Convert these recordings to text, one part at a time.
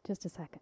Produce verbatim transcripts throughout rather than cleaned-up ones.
Just a second.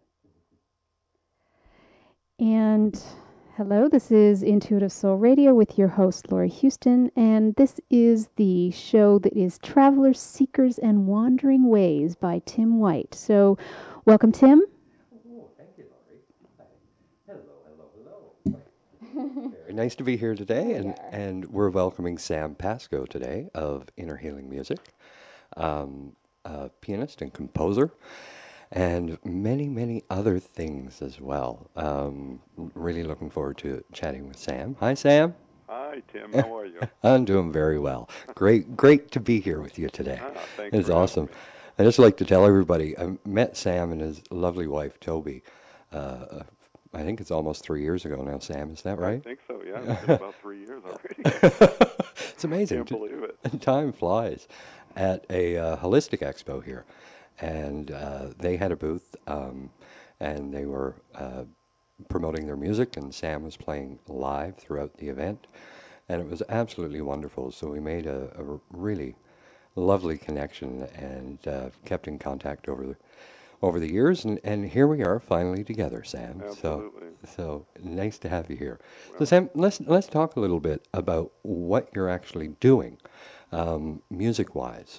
And hello, this is Intuitive Soul Radio with your host, Lori Houston. And this is the show that is Travelers, Seekers, and Wandering Ways by Tim White. So, welcome, Tim. Oh, thank you, Laurie. Hi. Hello, hello, hello. Very nice to be here today, There we and, are. and we're welcoming Sam Pascoe today of Inner Healing Music, um, a pianist and composer, and many, many other things as well. Um, really looking forward to chatting with Sam. Hi, Sam. Hi, Tim. How are you? I'm doing very well. Great, great to be here with you today. Ah, thanks It's for having awesome. me. I just like to tell everybody I met Sam and his lovely wife Toby. Uh, I think it's almost three years ago now. Sam, is that I right? think so, yeah. It's been about three years already. It's amazing. Can't believe it. Time flies. At a uh, holistic expo here, and uh, they had a booth, um, and they were uh, promoting their music, and Sam was playing live throughout the event, and it was absolutely wonderful. So we made a, a r- really lovely connection and uh, kept in contact over the over the years, and, and here we are finally together, Sam. So Absolutely. so nice to have you here. So Well, Sam, let's let's talk a little bit about what you're actually doing, um, music wise.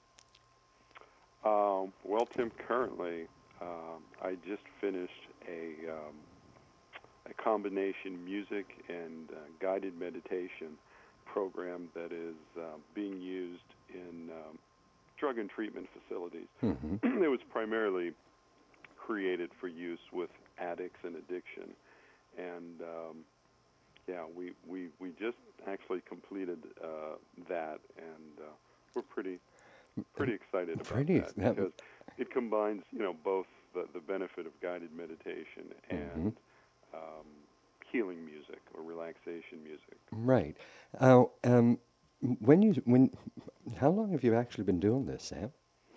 um, well, Tim, currently, um, I just finished a, um, a combination music and uh, guided meditation program that is uh, being used in um, drug and treatment facilities. Hmm. It was primarily created for use with addicts and addiction. And um, yeah, we, we, we just actually completed uh, that, and uh, we're pretty pretty excited about Pretty. that That, because it combines, you know, both the, the benefit of guided meditation hmm. and um, healing music or relaxation music. Right. Uh, um, when you when how long have you actually been doing this, Sam?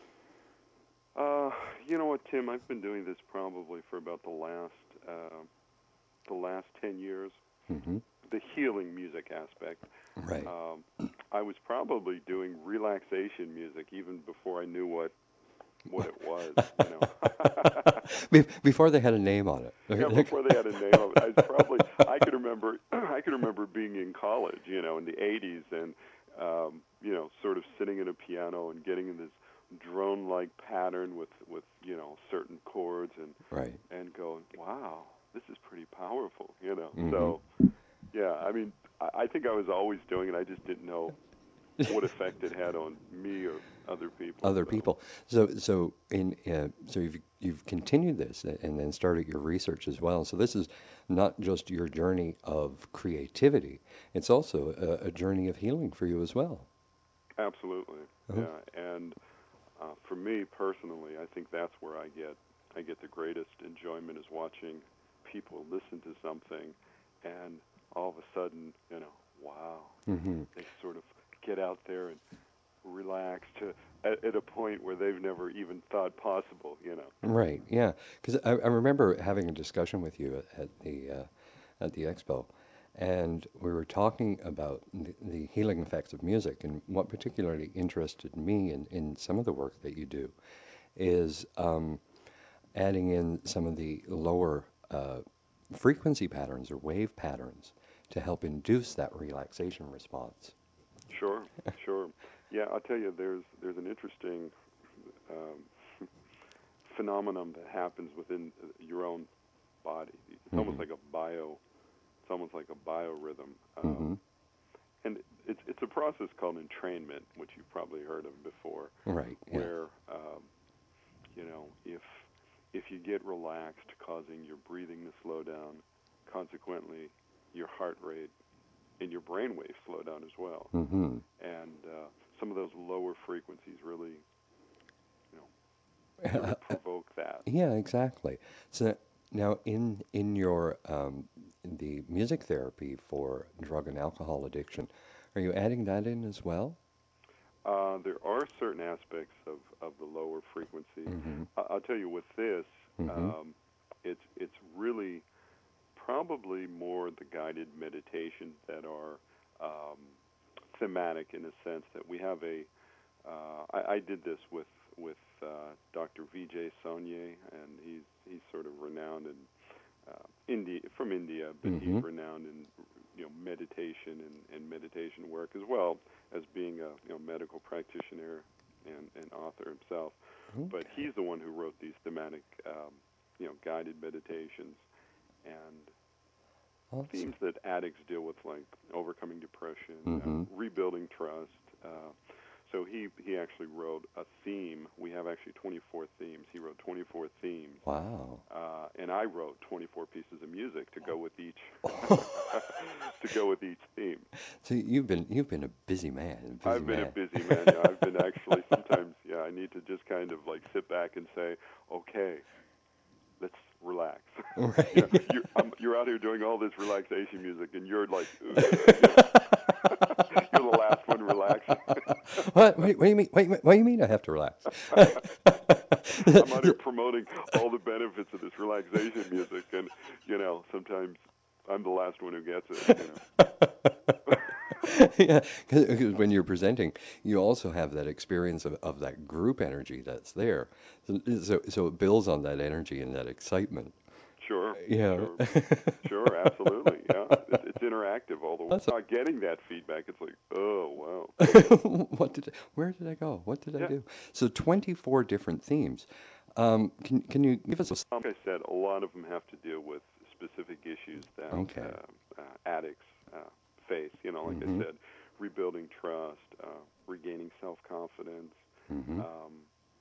Uh, you know what, Tim? I've been doing this probably for about the last uh, the last ten years. Hmm. The healing music aspect. Right. Um, I was probably doing relaxation music even before I knew what what it was. You know. Be- before they had a name on Yeah, it. before they had a name of it, I was probably I could remember I could remember being in college, you know, in the eighties, and um, you know, sort of sitting at a piano and getting in this drone-like pattern with with you know certain chords, and Right. and going, wow, this is pretty powerful, you know. Hmm. So yeah, I mean, I, I think I was always doing it. I just didn't know what effect it had on me or other people. Other So people. So so in uh, so you've you've continued this and then started your research as well. So this is not just your journey of creativity; it's also a, a journey of healing for you as well. absolutely, Uh-huh. yeah, and Uh, for me personally, I think that's where I get I get the greatest enjoyment is watching people listen to something, and all of a sudden, you know, wow, Hmm. they sort of get out there and relax to at, at a point where they've never even thought possible, you know. Right. Yeah. Because I, I remember having a discussion with you at, at the uh, at the expo, and we were talking about the, the healing effects of music. And what particularly interested me in, in some of the work that you do is um, adding in some of the lower uh, frequency patterns or wave patterns to help induce that relaxation response. Sure, sure. Yeah, I'll tell you, there's there's an interesting um, phenomenon that happens within uh, your own body. It's almost Hmm. like a bio it's almost like a biorhythm. Um, Hmm. and it's it's a process called entrainment, which you've probably heard of before, Right. Yeah. where um, you know if if you get relaxed, causing your breathing to slow down, consequently, your heart rate and your brain waves slow down as well, Hmm. and uh, some of those lower frequencies really you know sort of provoke that. Yeah, exactly. So now, in in your um, in the music therapy for drug and alcohol addiction, are you adding that in as well? Uh, there are certain aspects of, of the lower frequency. Mm-hmm. I- I'll tell you with this, Mm-hmm. um, it's it's really probably more the guided meditations that are um, thematic in a sense that we have a. Uh, I, I did this with with uh, Doctor Vijay Saunye, and he's he's sort of renowned in uh, India, from India, but Mm-hmm. he's renowned in you know meditation and, and meditation work, as well as being a you know medical practitioner and, and author himself. Okay. But he's the one who wrote these thematic um, you know guided meditations and Awesome. themes that addicts deal with, like overcoming depression, Mm-hmm. uh, rebuilding trust. Uh, so he he actually wrote a theme. We have actually twenty-four themes. He wrote twenty-four themes. Wow. Uh, and I wrote twenty-four pieces of music to go with each to go with each theme. So you've been you've been a busy man. A busy I've been man. a busy man. Yeah, I've been actually sometimes. Yeah, I need to just kind of like sit back and say, okay, let's relax. Right. you know, you're, um, you're out here doing all this relaxation music, and you're like, you know, you're the last one relaxing. What? What, what do you mean? Wait, what do you mean? I have to relax? I'm out here promoting all the benefits of this relaxation music, and you know, sometimes I'm the last one who gets it. You know. Yeah, because when you're presenting, you also have that experience of, of that group energy that's there. So, so, so it builds on that energy and that excitement. Sure. Yeah. Sure. Sure. Absolutely. Yeah. It's, it's interactive all the way. That's a- Not getting that feedback. It's like, oh wow. What did? I, where did I go? What did I Yeah. do? So twenty-four different themes. Um, can can you give us a? s- Like I said, a lot of them have to deal with specific issues that Okay. uh, uh, addicts uh, face. You know, like Mhm. I said, rebuilding trust, uh, regaining self-confidence, Mhm. um,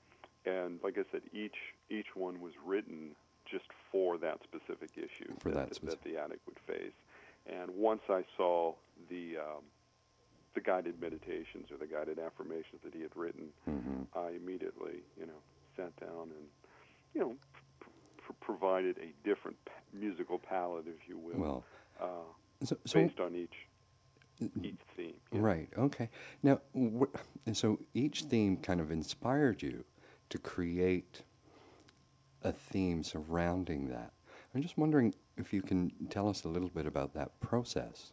and like I said, each each one was written just for that specific issue For that, that that, specific- the addict would face. And once I saw the um, the guided meditations or the guided affirmations that he had written, Mhm. I immediately, you know, sat down and, you know, pr- pr- provided a different p- musical palette, if you will, Well, uh, so, so based on each each theme. you know. right. Okay. Now, wh- and so each theme kind of inspired you to create a theme surrounding that. I'm just wondering if you can tell us a little bit about that process.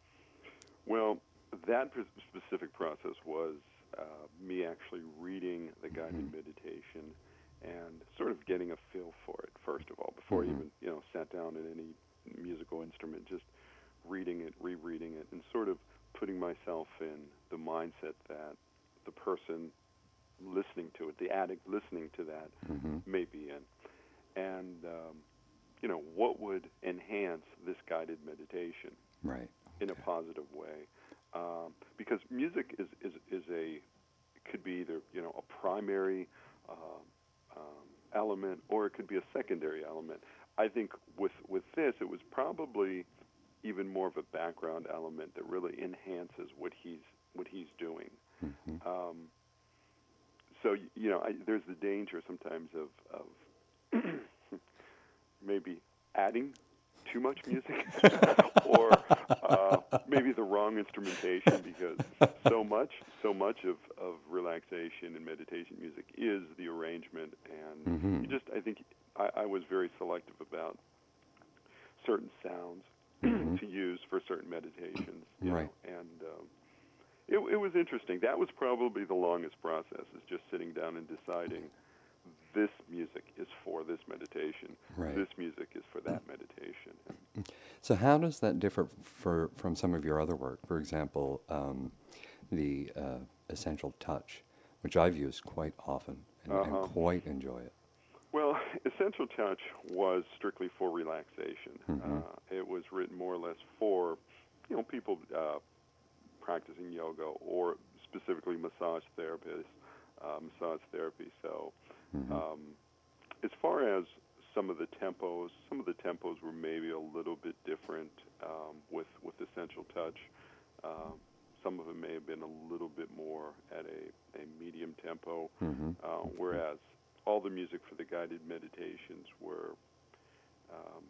Well, that pr- specific process was uh, me actually reading the guided Mhm. meditation and sort of getting a feel for it, first of all, before Mhm. I even, you know, sat down at any musical instrument, just reading it, rereading it, and sort of putting myself in the mindset that the person listening to it, the addict listening to that, Mhm. may be in. And, um, you know, what would enhance this guided meditation Right. in a Okay. positive way? Um, because music is, is, is a, could be either, you know, a primary uh, um, element or it could be a secondary element. I think with, with this, it was probably even more of a background element that really enhances what he's what he's doing. Mhm. Um, so y- you know, I, there's the danger sometimes of of maybe adding too much music, or uh, maybe the wrong instrumentation, because so much so much of, of relaxation and meditation music is the arrangement, and Mhm. you just I think I, I was very selective about certain sounds Mhm. to use for certain meditations, you Right. know, and um, it, it was interesting. That was probably the longest process, is just sitting down and deciding this music is for this meditation, Right. this music is for that meditation. So how does that differ for, from some of your other work? For example, um, the uh, Essential Touch, which I've used quite often and, Uh-huh. and quite enjoy it. Well, Essential Touch was strictly for relaxation. Mhm. Uh, it was written more or less for, you know, people uh, practicing yoga or specifically massage therapists, uh, massage therapy. So Mhm. um, as far as some of the tempos, some of the tempos were maybe a little bit different um, with, with Essential Touch. Um, some of them may have been a little bit more at a, a medium tempo, Mhm. uh, whereas all the music for the guided meditations were um,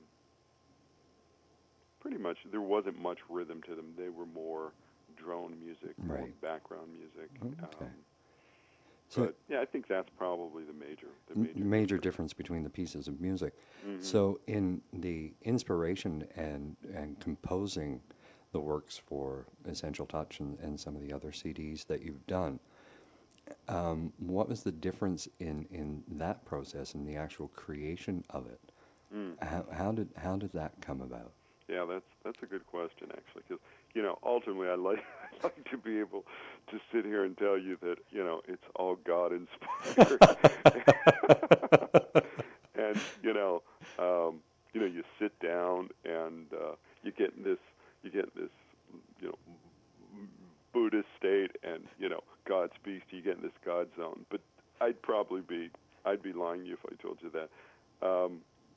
pretty much, there wasn't much rhythm to them. They were more drone music, more Right. background music. Okay. Um, So but yeah, I think that's probably the major, the m- major, major difference between the pieces of music. Mhm. So in the inspiration and, and composing the works for Essential Touch and, and some of the other C Ds that you've done, Um, what was the difference in, in that process and the actual creation of it? Mm. How, how did how did that come about? Yeah, that's that's a good question actually, because you know ultimately I like I like to be able to sit here and tell you that you know it's all God inspired, and you know um, you know you sit down and uh, you get in this you get in this you know Buddhist state, and you know God speaks to you, get in this God zone. But I'd probably be I'd be lying to you if I told you that. Um,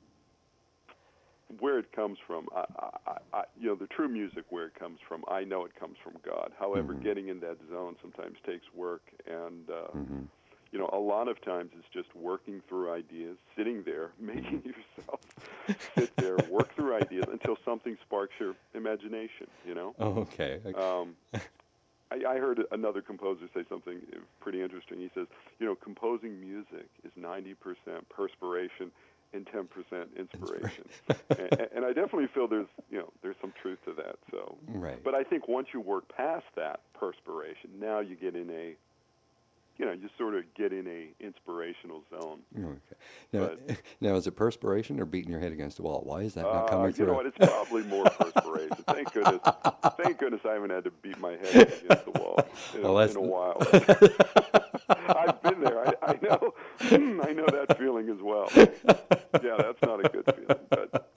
where it comes from, I, I, I, you know, the true music where it comes from, I know it comes from God. However, Mm-hmm. getting in that zone sometimes takes work, and uh, Mm-hmm. you know, a lot of times it's just working through ideas, sitting there, making yourself sit there, work through ideas until something sparks your imagination. You know. Oh, okay. Um, I, I heard another composer say something pretty interesting. He says, you know, composing music is ninety percent perspiration and ten percent inspiration. and, and I definitely feel there's, you know, there's some truth to that. So, Right. but I think once you work past that perspiration, now you get in a, you know, you sort of get in a inspirational zone. Okay. Now, But, now, is it perspiration or beating your head against the wall? Why is that not uh, coming you through? know what? It's probably more perspiration. Thank goodness. Thank goodness I haven't had to beat my head against the wall in, Well, a, that's in a while. I've been there. I, I know. I know that feeling as well. Yeah, that's not a good feeling.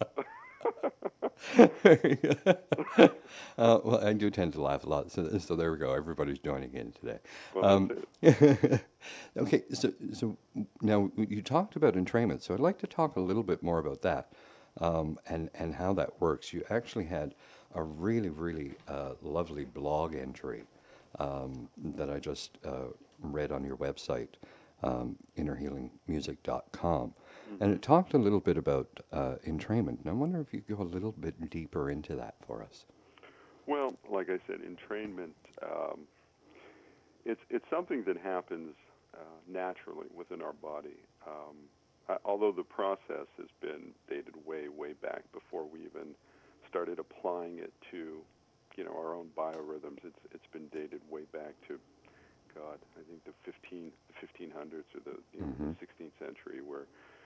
But uh, well, I do tend to laugh a lot, so, so there we go. Everybody's joining in today. well, Um, that's it. okay, so so now you talked about entrainment, so I'd like to talk a little bit more about that um, and and how that works. You actually had a really really uh, lovely blog entry um, that I just uh, read on your website, um, inner healing music dot com. Mm-hmm. And it talked a little bit about uh, entrainment. And I wonder if you could go a little bit deeper into that for us. Well, like I said, entrainment, um, it's it's something that happens uh, naturally within our body. Um, I, although the process has been dated way, way back before we even started applying it to, you know, our own biorhythms. It's it's been dated way back to, God, I think the fifteen the fifteen hundreds or the you know Mm-hmm. the sixteenth century, where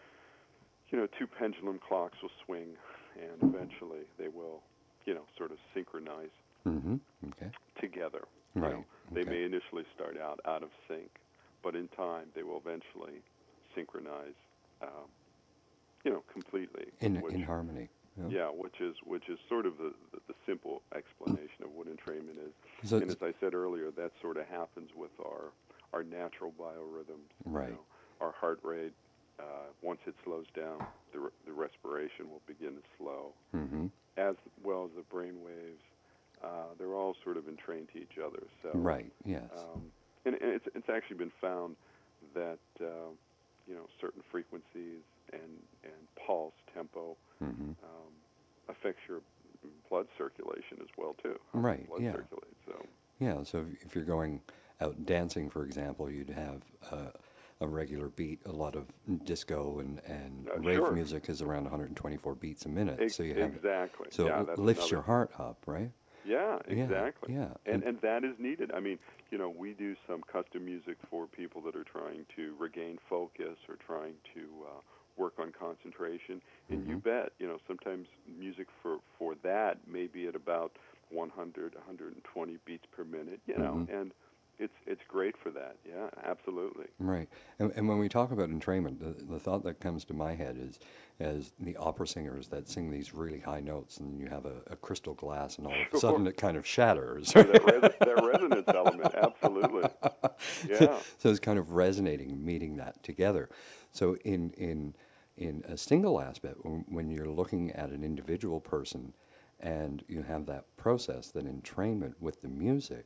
you know two pendulum clocks will swing, and eventually they will, you know, sort of synchronize Mm-hmm. Okay. together. Right. You know, they Okay. may initially start out out of sync, but in time they will eventually synchronize, um, you know, completely. In Which, in harmony. Yeah. yeah, which is which is sort of the, the, the simple explanation of what entrainment is. So, And as I said earlier, that sort of happens with our our natural biorhythms. right. You know, our heart rate. Uh, once it slows down, the re- the respiration will begin to slow, Mm-hmm. as well as the brain waves. Uh, they're all sort of entrained to each other. So, Right. Yes. um, and, and it's it's actually been found that uh, you know certain frequencies and and pulse tempo Mm-hmm. um, affects your blood circulation as well too. How Right. blood Yeah. circulates. So Yeah. So if, if you're going out dancing, for example, you'd have uh, a regular beat. A lot of disco and and uh, rave sure, music is around one hundred twenty-four beats a minute. e- So you have exactly. so Yeah, it that's lifts another. your heart up, right? Yeah, Yeah. exactly. Yeah. And and that is needed. I mean, you know, we do some custom music for people that are trying to regain focus or trying to uh, work on concentration. And you Mm-hmm. bet, you know, sometimes music for for that may be at about one hundred, one hundred twenty beats per minute. You know, Mm-hmm. and it's it's great for that. Yeah, absolutely. Right. And, and when we talk about entrainment, the, the thought that comes to my head is as the opera singers that sing these really high notes, and you have a, a crystal glass, and all of a Sure. sudden it kind of shatters. Sure, that res- that resonance element, absolutely. Yeah. So it's kind of resonating, meeting that together. So in in in a single aspect, when, when you're looking at an individual person, and you have that process, that entrainment with the music,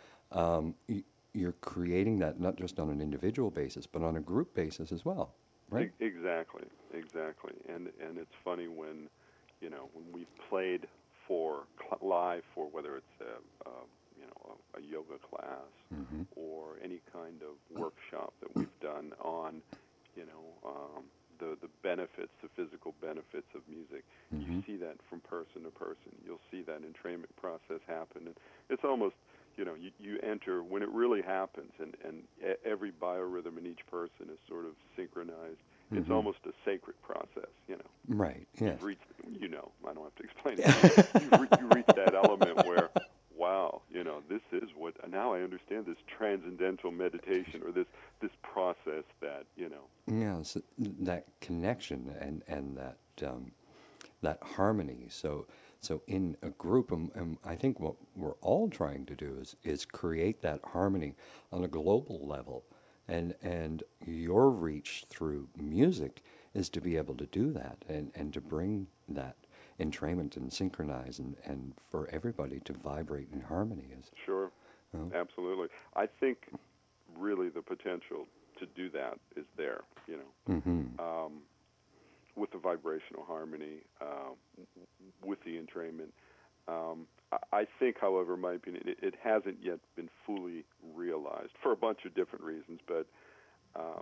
um, you, you're creating that not just on an individual basis, but on a group basis as well, right? E- exactly, exactly. And and it's funny when, you know, when we've played for cl- live for whether it's a, a you know a, a yoga class Mm-hmm. or any kind of workshop that we've done on, you know, um, the the benefits, the physical benefits of music. Mm-hmm. You see that from person to person. You'll see that entrainment process happen. And it's almost, you know, you, you enter when it really happens, and, and e- every biorhythm in each person is sort of synchronized. Mm-hmm. It's almost a sacred process, you know. Right, yes. You've reached, you know, I don't have to explain it. you've, re- you reach that element where, wow, you know, this is what, now I understand this transcendental meditation, or this, this process that, you know. Yeah, so that connection and, and that um, that harmony. So so in a group, and, and I think what we're all trying to do is, is create that harmony on a global level. And and your reach through music is to be able to do that, and, and to bring that entrainment and synchronize, and, and for everybody to vibrate in harmony. Is, sure, oh. Absolutely. I think really the potential to do that is there, you know, Mm-hmm. um, with the vibrational harmony, uh, with the entrainment. Um, I, I think, however, in my opinion, it, it hasn't yet been fully realized for a bunch of different reasons, but uh,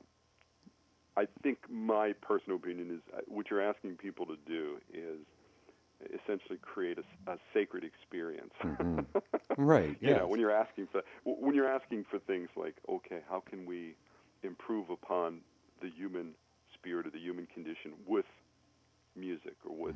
I think my personal opinion is uh, what you're asking people to do is essentially create a, a sacred experience. Mm-hmm. Right. You yes. know, when you're asking for when you're asking for things like, okay, how can we improve upon the human spirit or the human condition with music, or with,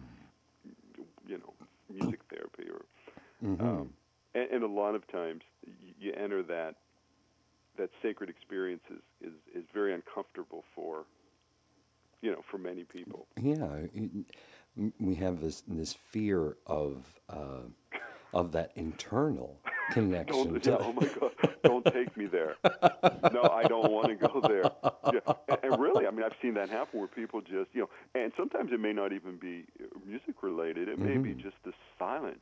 you know, music therapy, or Mm-hmm. um, and, and a lot of times you enter that that sacred experience is, is, is very uncomfortable for, you know, for many people. Yeah, it- we have this this fear of uh, of that internal connection. Don't, to yeah, oh my God, don't take me there. No, I don't want to go there. Yeah, and, and really, I mean, I've seen that happen where people just, you know, and sometimes it may not even be music related. It may be Mm-hmm. just the silence,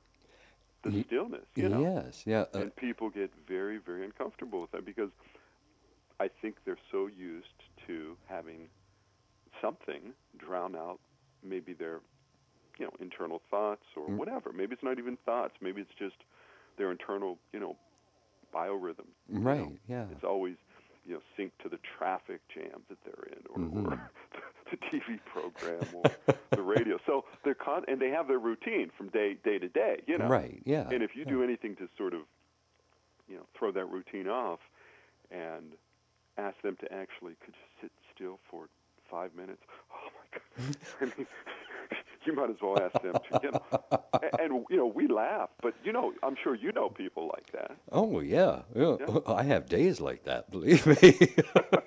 the Y- stillness, you know. Yes, yeah. Uh, And people get very, very uncomfortable with that because I think they're so used to having something drown out maybe their, you know, internal thoughts or Mm. whatever. Maybe it's not even thoughts. Maybe it's just their internal, you know, biorhythm. You right, know? yeah. It's always, you know, synced to the traffic jam that they're in, or, Mm-hmm. or the T V program, or the radio. So they're con- and they have their routine from day day to day, you know. Right, yeah. And if you yeah. do anything to sort of, you know, throw that routine off and ask them to actually could you sit still for five minutes, oh my God. I mean, you might as well ask them to, you know. And, and, you know, we laugh, but, you know, I'm sure you know people like that. Oh, yeah. yeah. Yeah. I have days like that, believe me.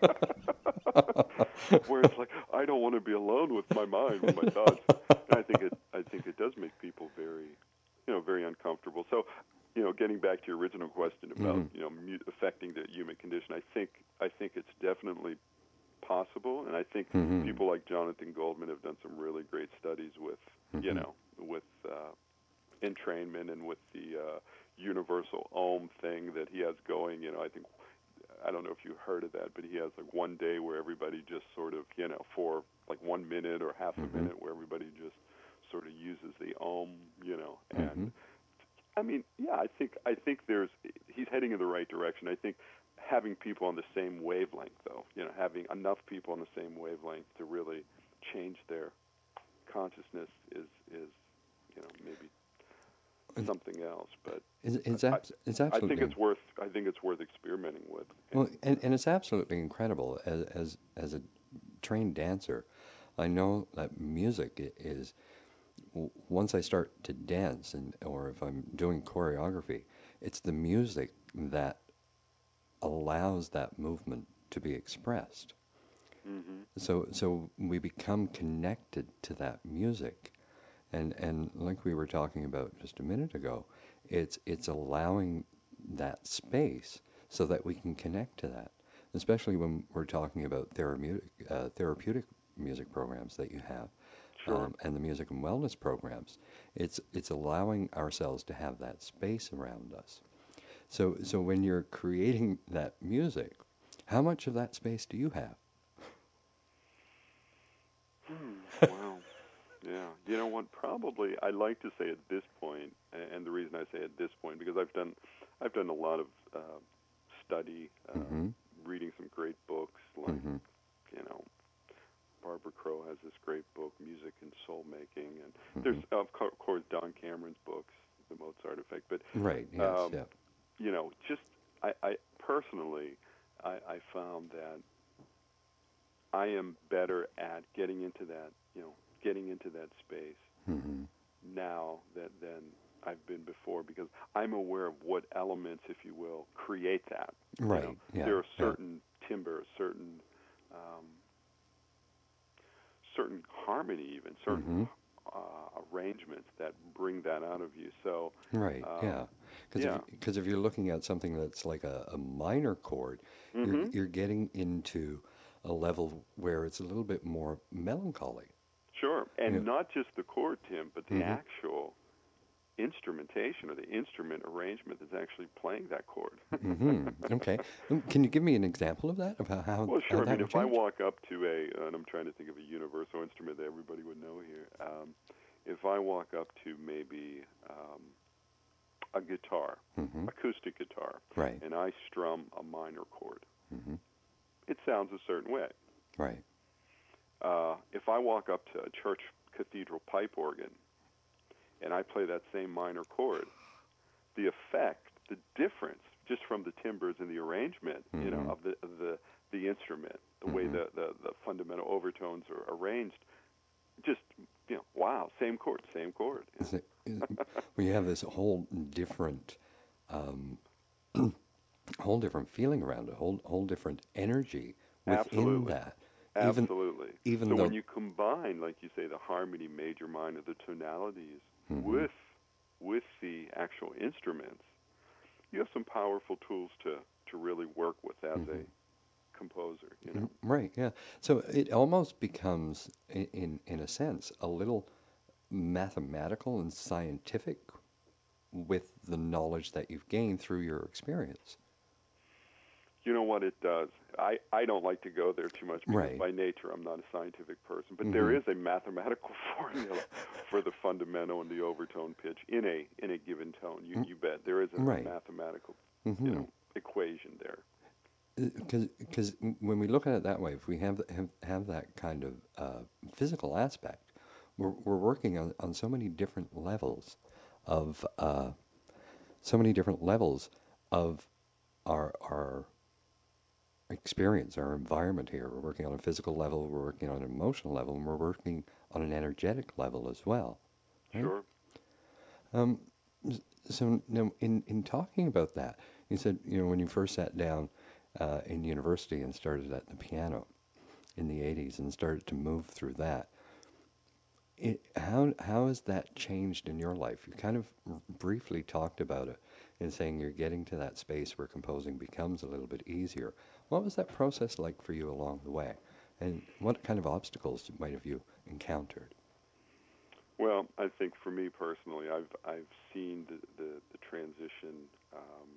Where it's like, I don't want to be alone with my mind, with my thoughts. And I think it, I think it does make people very, you know, very uncomfortable. So, you know, getting back to your original question about, Mm-hmm. you know, mu- affecting the human condition, I think, I think it's definitely possible, and I think Mm-hmm. people like Jonathan Goldman have done some really great studies with, Mm-hmm. you know, with uh, entrainment and with the uh, universal Om thing that he has going. You know, I think, I don't know if you heard of that, but he has like one day where everybody just sort of, you know, for like one minute or half Mm-hmm. a minute where everybody just sort of uses the Om, you know, Mm-hmm. and I mean, yeah, I think I think there's he's heading in the right direction. I think having people on the same wavelength, though, you know, having enough people on the same wavelength to really change their consciousness is is you know maybe something else. But It's, it's, I, abs- it's I absolutely. think it's worth I think it's worth experimenting with. Well, and, and it's absolutely incredible. As, as as a trained dancer, I know that music i- is. w- Once I start to dance, and or if I'm doing choreography, it's the music that allows that movement to be expressed. Mm-hmm. So so we become connected to that music, and and like we were talking about just a minute ago, it's it's allowing that space so that we can connect to that, especially when we're talking about therapeutic uh, therapeutic music programs that you have, Sure. um, and the music and wellness programs. It's it's allowing ourselves to have that space around us. So so when you're creating that music, how much of that space do you have? Hmm. Wow. Yeah. You know what? Probably I like to say at this point, a- and the reason I say at this point because I've done, I've done a lot of uh, study, uh, Mm-hmm. reading some great books, like Mm-hmm. you know, Barbara Crow has this great book, Music and Soul Making, and Mm-hmm. there's of co- course Don Cameron's books, The Mozart Effect. But Right. Yes. um, Yeah. you know, just I, I personally, I, I found that I am better at getting into that, you know, getting into that space Mm-hmm. now that than I've been before, because I'm aware of what elements, if you will, create that. Right. You know, Yeah. there are Yeah. certain timbre, certain um, certain harmony, even certain Mm-hmm. uh, arrangements that bring that out of you. So, Right. Yeah. um, Because if yeah. because if you're looking at something that's like a, a minor chord, you're hmm you're getting into a level where it's a little bit more melancholy. Sure. Yeah. And not just the chord, Tim, but the Mm-hmm. actual instrumentation or the instrument arrangement that's actually playing that chord. Mm-hmm. Okay. Um, Can you give me an example of that, of how how, Well, how sure. I that mean, would if I change? walk up to a, and I'm trying to think of a universal instrument that everybody would know here. Um, if I walk up to maybe um, a guitar, Mm-hmm. acoustic guitar, Right. and I strum a minor chord, Mm-hmm. it sounds a certain way. Right. Uh, if I walk up to a church cathedral pipe organ and I play that same minor chord, the effect, the difference, just from the timbres and the arrangement, you know, Mm-hmm. of the of the the instrument, the way Mm-hmm. the, the the fundamental overtones are arranged, just you know, wow, same chord, same chord. Is it, is, we have this whole different, um, whole different feeling around it, whole whole different energy within Absolutely, that. Even absolutely. even So when though. you combine, like you say, the harmony, major, minor, the tonalities Mm-hmm. with with the actual instruments, you have some powerful tools to to really work with as Mm-hmm. a composer. You Mm, know. right. Yeah. So it almost becomes, in in, in a sense, a little mathematical and scientific with the knowledge that you've gained through your experience. You know what it does? I, I don't like to go there too much because Right. by nature I'm not a scientific person, but there Mm-hmm. is a mathematical formula for the fundamental and the overtone pitch in a in a given tone. You you bet there is a, a Right. mathematical, you Mm-hmm. know, equation there. Because when we look at it that way, if we have have, have that kind of uh, physical aspect, we're we're working on, on so many different levels of uh, so many different levels of our our experience, our environment here. We're working on a physical level, we're working on an emotional level, and we're working on an energetic level as well, right? Sure. Um, s- so now, in in talking about that, you said you know when you first sat down uh, in university and started at the piano in the eighties and started to move through that. It, how how has that changed in your life? You kind of r- briefly talked about it in saying you're getting to that space where composing becomes a little bit easier. What was that process like for you along the way, and what kind of obstacles might have you encountered? Well, I think for me personally, I've I've seen the the, the transition. Um,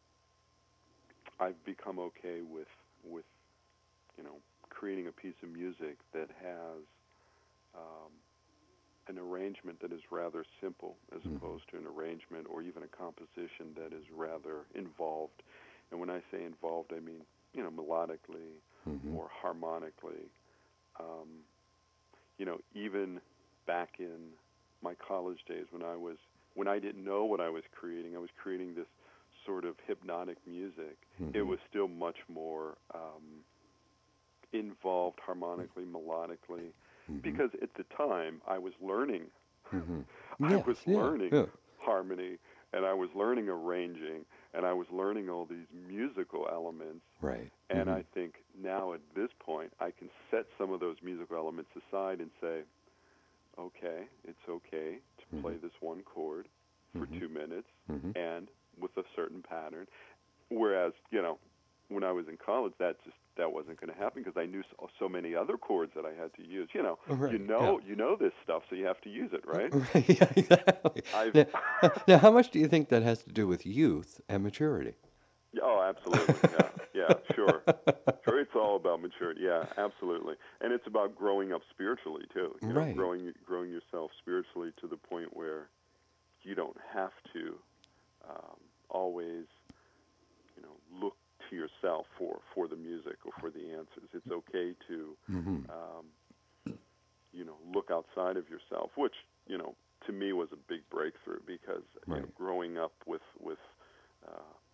I've become okay with with you know creating a piece of music that has um, an arrangement that is rather simple as Mm-hmm. opposed to an arrangement or even a composition that is rather involved. And when I say involved, I mean, you know, melodically Mm-hmm. or harmonically. Um, you know, even back in my college days when I was, when I didn't know what I was creating, I was creating this sort of hypnotic music. It Mm-hmm. was still much more um, involved harmonically, melodically, Mm-hmm. because at the time I was learning. Mm-hmm. I Yes. was Yeah. learning Yeah. harmony, and I was learning arranging, and I was learning all these musical elements. Right. And Mm-hmm. I think now at this point, I can set some of those musical elements aside and say, okay, it's okay to Mm-hmm. play this one chord for Mm-hmm. two minutes Mm-hmm. and with a certain pattern. Whereas, you know, when I was in college, that just that wasn't going to happen because I knew so, so many other chords that I had to use. You know, Oh, you right. Yeah. know, you know this stuff, so you have to use it, right? Right. Yeah. Exactly. I've Now, now, how much do you think that has to do with youth and maturity? oh, absolutely, yeah, yeah, sure, sure. It's all about maturity, yeah, absolutely, and it's about growing up spiritually too. You know, Right. growing growing yourself spiritually to the point where you don't have to um, always, you know, look to yourself for, for the music or for the answers. It's okay to, Mm-hmm. um, you know, look outside of yourself, which, you know, to me was a big breakthrough because, you know, Right. growing up with, with uh,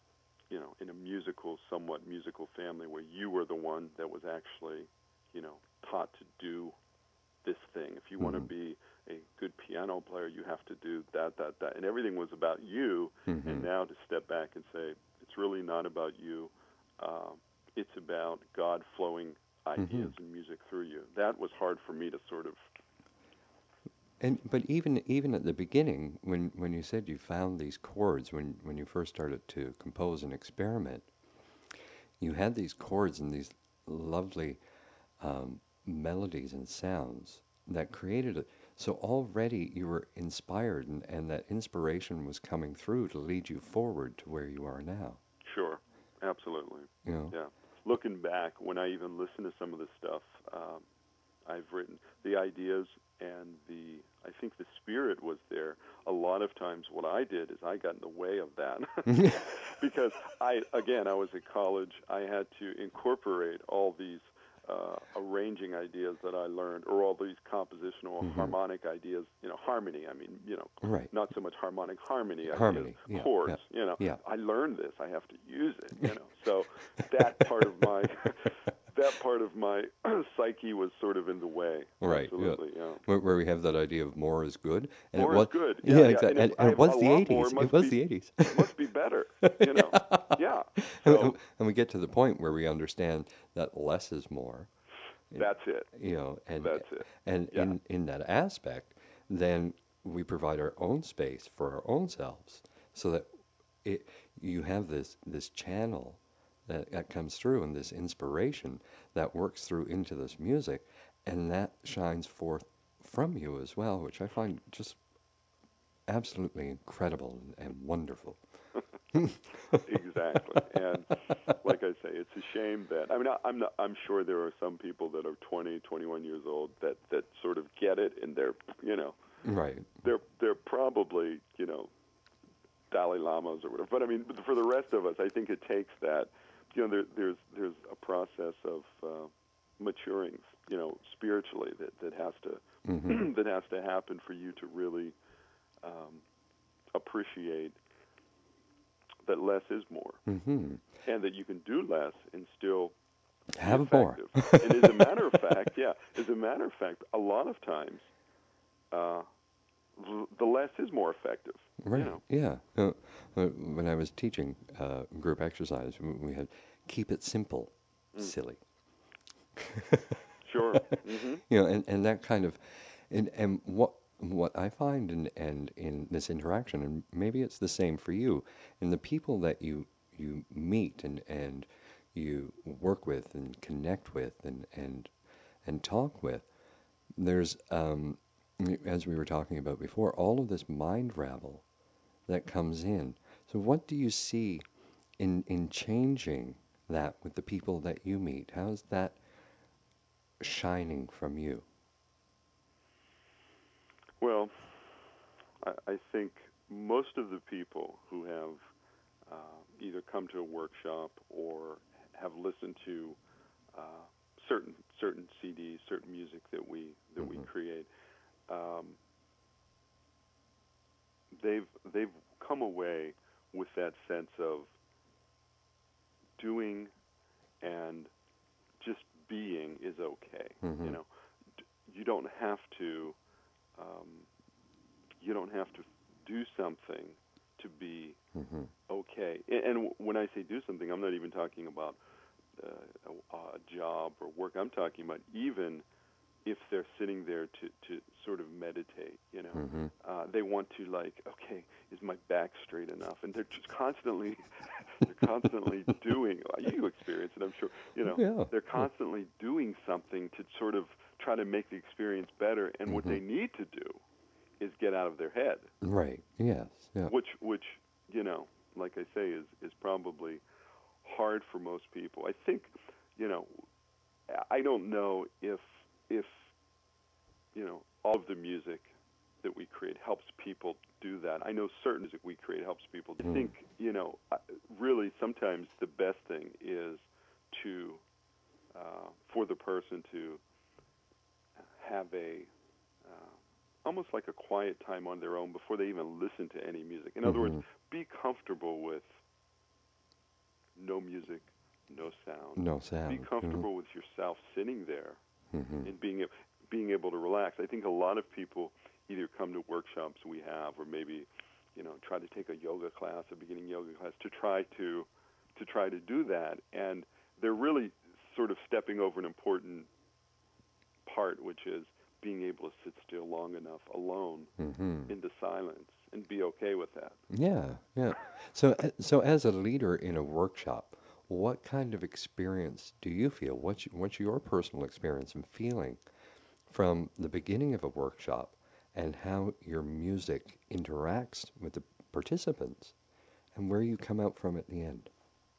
you know, in a musical, somewhat musical family where you were the one that was actually, you know, taught to do this thing. If you mm-hmm. want to be a good piano player, you have to do that, that, that. And everything was about you. Mm-hmm. And now to step back and say, it's really not about you. Uh, it's about God flowing ideas mm-hmm. and music through you. That was hard for me to sort of... And but even even at the beginning, when, when you said you found these chords, when, when you first started to compose and experiment, you had these chords and these lovely um, melodies and sounds that created it. So already you were inspired, and, and that inspiration was coming through to lead you forward to where you are now. Sure, absolutely. You know? Yeah. Looking back, when I even listen to some of this stuff um, I've written, the ideas and the, I think the spirit was there. A lot of times what I did is I got in the way of that. Because I, again, I was at college. I had to incorporate all these uh, arranging ideas that I learned, or all these compositional mm-hmm. harmonic ideas, you know, harmony. I mean, you know, right. not so much harmonic harmony, harmony ideas, yeah, chords, yeah, you know. yeah. I learned this. I have to use it, you know. So that part of my... that part of my psyche was sort of in the way. Right. Absolutely, yeah. yeah. Where, where we have that idea of more is good. And more it was, is good. Yeah, Yeah, yeah. exactly. And, and, and it was the eighties. More, It was be, the eighties. It must be better, you know. Yeah. So, and, and we get to the point where we understand that less is more. That's it. You know, and that's it. And yeah. in, in that aspect, then we provide our own space for our own selves, so that it you have this this channel that, that comes through, and this inspiration that works through into this music, and that shines forth from you as well, which I find just absolutely incredible and, and wonderful. Exactly. And like I say, it's a shame that, I mean, I, I'm not, I'm sure there are some people that are twenty, twenty-one years old that, that sort of get it, and they're, you know, right. They're, they're probably, you know, Dalai Lamas or whatever. But I mean, for the rest of us, I think it takes that, you know, there, there's there's a process of uh, maturing, you know, spiritually that, that has to mm-hmm. that has to happen for you to really um, appreciate that less is more, mm-hmm. and that you can do less and still have be more. And as a matter of fact, yeah, as a matter of fact, a lot of times, uh, the less is more effective. Right. You know? Yeah. Uh, uh, when I was teaching uh, group exercise, we had keep it simple, mm. silly. Sure. Mm-hmm. You know, and, and that kind of, and, and what what I find in and in this interaction, and maybe it's the same for you, and the people that you you meet and and you work with and connect with and and and talk with, there's um, as we were talking about before, all of this mind ravel that comes in. So what do you see in in changing that with the people that you meet? How's that shining from you? Well, I, I think most of the people who have uh, either come to a workshop or have listened to uh, certain certain C Ds, certain music that we that mm-hmm. we create, um, they've they've come away with that sense of doing and just being is okay. Mm-hmm. You know, you don't have to um, you don't have to do something to be mm-hmm. okay. And, and when I say do something, I'm not even talking about uh, a, a job or work. I'm talking about even if they're sitting there to, to sort of meditate, you know, mm-hmm. uh, they want to, like, okay, is my back straight enough? And they're just constantly, they're constantly doing, you experience it, I'm sure, you know, yeah. they're constantly yeah. doing something to sort of try to make the experience better. And mm-hmm. what they need to do is get out of their head. Right, yes. Yeah. Which, which, you know, like I say, is, is probably hard for most people. I think, you know, I don't know if, if, you know, all of the music that we create helps people do that. I know certain music we create helps people. Mm. I think, you know, really sometimes the best thing is to, uh, for the person to have a, uh, almost like a quiet time on their own before they even listen to any music. In mm-hmm. other words, be comfortable with no music, no sound. No Be sound. comfortable with yourself sitting there Mm-hmm. and being a- being able to relax. I think a lot of people either come to workshops we have, or maybe, you know, try to take a yoga class, a beginning yoga class, to try to to try to do that, and they're really sort of stepping over an important part, which is being able to sit still long enough alone Mm-hmm. in the silence and be okay with that. Yeah, yeah. So, uh, so as a leader in a workshop, what kind of experience do you feel? What's what's your personal experience and feeling from the beginning of a workshop, and how your music interacts with the participants, and where you come out from at the end?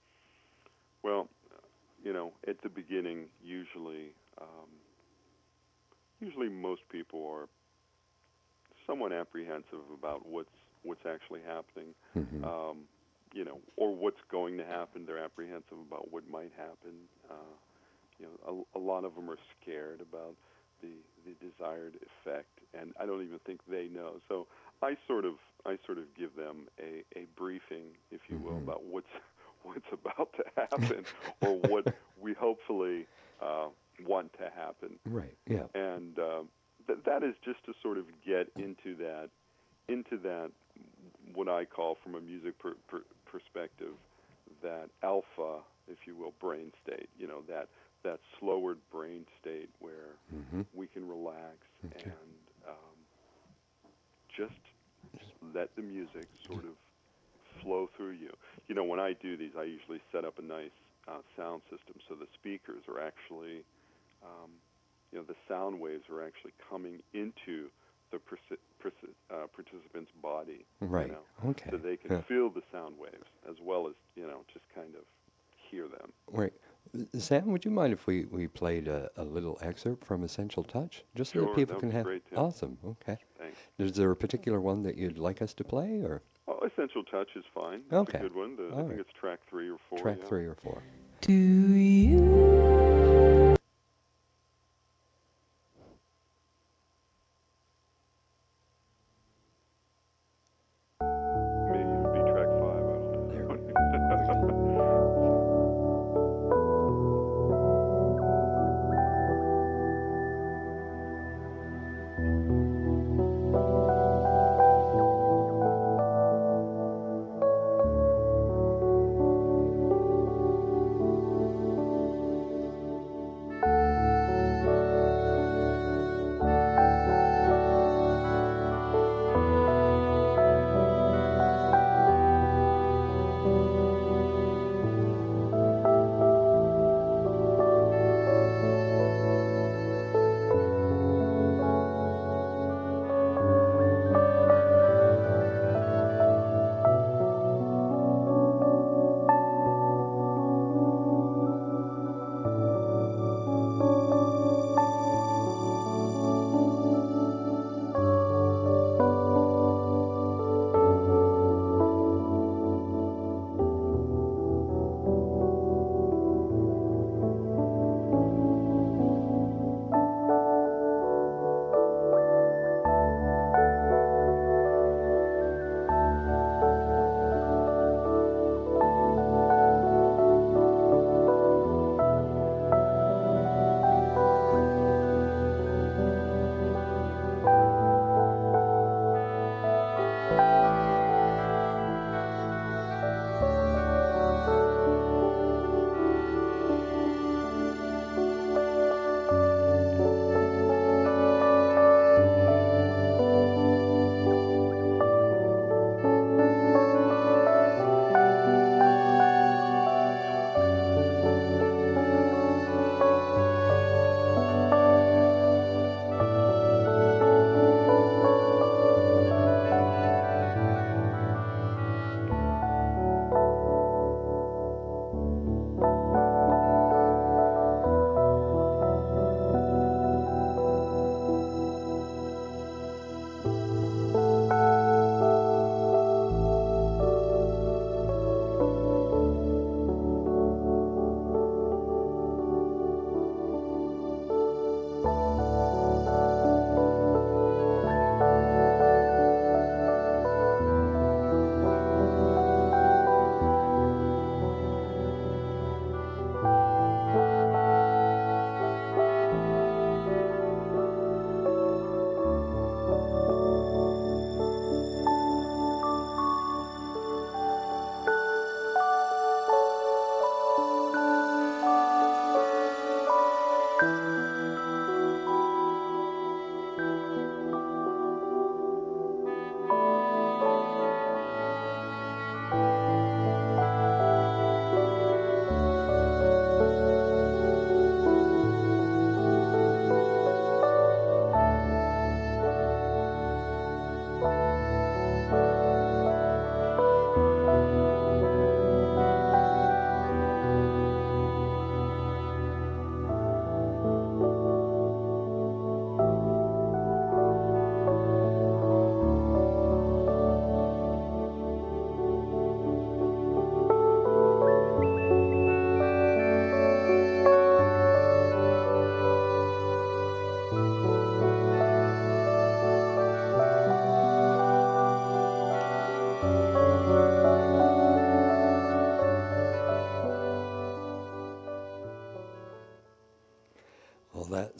Well, you know, at the beginning, usually, um, usually most people are somewhat apprehensive about what's what's actually happening, Mm-hmm. um, you know, or what's going to happen. They're apprehensive about what might happen. Uh, you know, a, a lot of them are scared about the the desired effect, and I don't even think they know. So I sort of I sort of give them a, a briefing, if you will, Mm-hmm. about what's what's about to happen, or what we hopefully uh, want to happen, Right. Yeah. and uh, th- that is just to sort of get into that into that what I call, from a music per, per, perspective, that alpha, if you will, brain state. You know, that that slower brain state where Mm-hmm. we can relax Okay. and um, just let the music sort of flow through you. You know, when I do these, I usually set up a nice uh, sound system, so the speakers are actually, um, you know, the sound waves are actually coming into the persi- persi- uh, participant's body, Right. you know, Okay. so they can Yeah. feel the sound waves as well as, you know, just kind of hear them. Right. Uh, Sam, would you mind if we, we played a, a little excerpt from Essential Touch, just so that Sure, people that would can be have? great, Tim. Awesome. Okay. Thanks. Is there a particular one that you'd like us to play, or Oh, Essential Touch is fine. It's okay? a good one. The, I All think right. it's track three or four. Track Yeah. three or four. Do you? May even be track five. I don't There know. we go.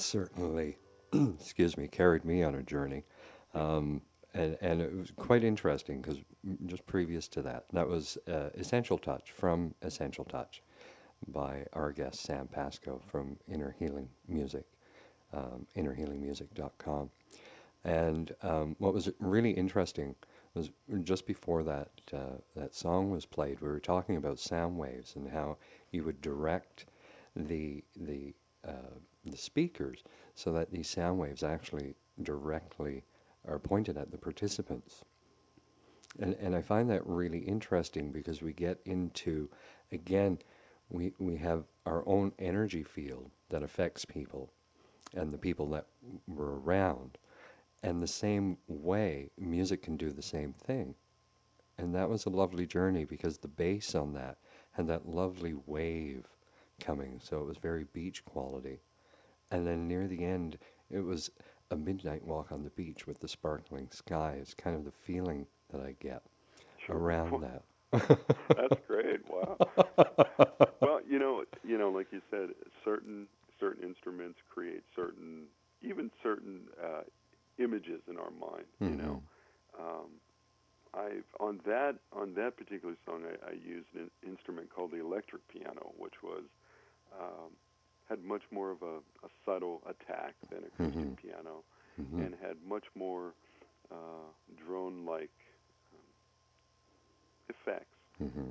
certainly, excuse me, carried me on a journey. Um, and, and it was quite interesting because just previous to that, that was uh, Essential Touch from Essential Touch by our guest Sam Pascoe from Inner Healing Music, um, inner healing music dot com. And um, what was really interesting was just before that uh, that song was played, we were talking about sound waves and how you would direct the the uh, the speakers so that these sound waves actually directly are pointed at the participants. And and I find that really interesting because we get into, again, we we have our own energy field that affects people and the people that were around. And the same way, music can do the same thing. And that was a lovely journey because the bass on that had that lovely wave coming, so it was very beach quality. And then near the end, it was a midnight walk on the beach with the sparkling sky. It's kind of the feeling that I get Sure. around that. That's great. Wow. Well, you know, you know, like you said, certain certain instruments create certain, even certain uh, images in our mind. Mm-hmm. You know, um, I on that on that particular song, I, I used an instrument called the electric piano, which was um, had much more of a, a subtle attack than acoustic Mm-hmm. piano, Mm-hmm. and had much more uh, drone-like um, effects. Mm-hmm.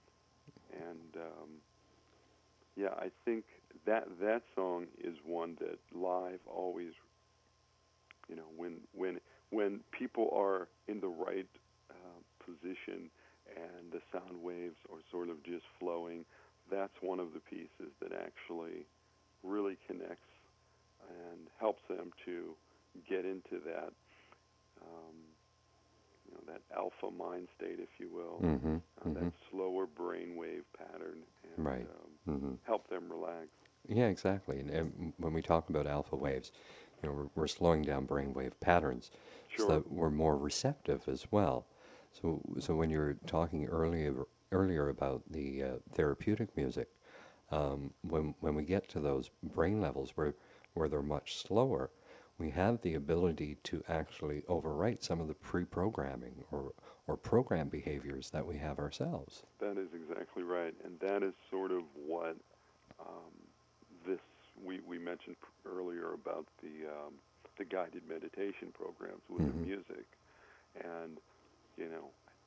And um, yeah, I think that that song is one that live always, you know, when when when people are in the right uh, position and the sound waves are sort of just flowing, that's one of the pieces that actually really connects and helps them to get into that, um, you know, that alpha mind state, if you will, Mm-hmm. uh, Mm-hmm. that slower brainwave pattern, and Right. um, Mm-hmm. help them relax. Yeah, exactly. And, and when we talk about alpha waves, you know, we're, we're slowing down brainwave patterns so Sure. that we're more receptive as well. So, so when you were talking earlier earlier about the uh, therapeutic music, um, when when we get to those brain levels where where they're much slower, we have the ability to actually overwrite some of the pre-programming or or program behaviors that we have ourselves. That is exactly right, and that is sort of what um, this we we mentioned p- earlier about the um, the guided meditation programs with the Mm-hmm. music, and you know,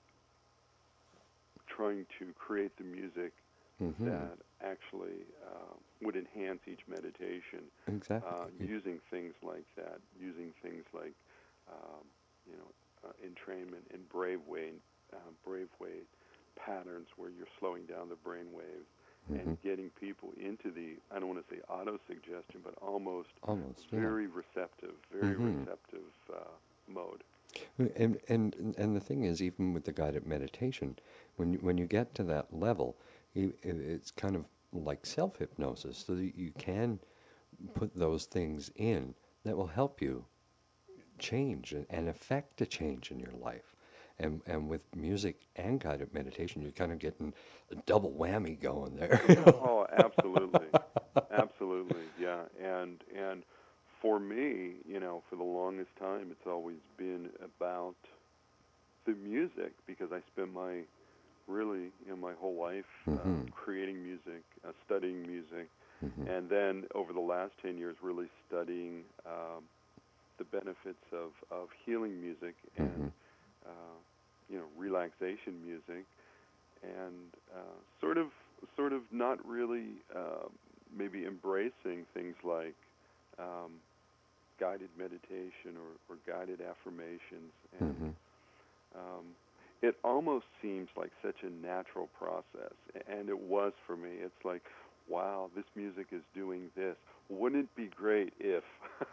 trying to create the music Mm-hmm. that actually uh, would enhance each meditation, Exactly. uh, using things like that, using things like um, you know, uh, entrainment and brave way, uh, brave way patterns where you're slowing down the brain waves Mm-hmm. and getting people into the, I don't want to say auto-suggestion, but almost Almost, yeah. very receptive, very Mm-hmm. receptive uh, mode. And, and and the thing is, even with the guided meditation, when you, when you get to that level, you, it, it's kind of like self-hypnosis, so that you can put those things in that will help you change and, and affect a change in your life. And and with music and guided meditation, you're kind of getting a double whammy going there. Oh, absolutely, absolutely, yeah. And and for me, you know, for the longest time, it's always been about the music because I spent my really, you know, my whole life Mm-hmm. um, creating music, uh, studying music, Mm-hmm. and then over the last ten years, really studying um, the benefits of, of healing music Mm-hmm. and uh, you know, relaxation music, and uh, sort of sort of not really uh, maybe embracing things like um, guided meditation or, or guided affirmations, and Mm-hmm. um, it almost seems like such a natural process, and it was for me. It's like, wow, this music is doing this. Wouldn't it be great if?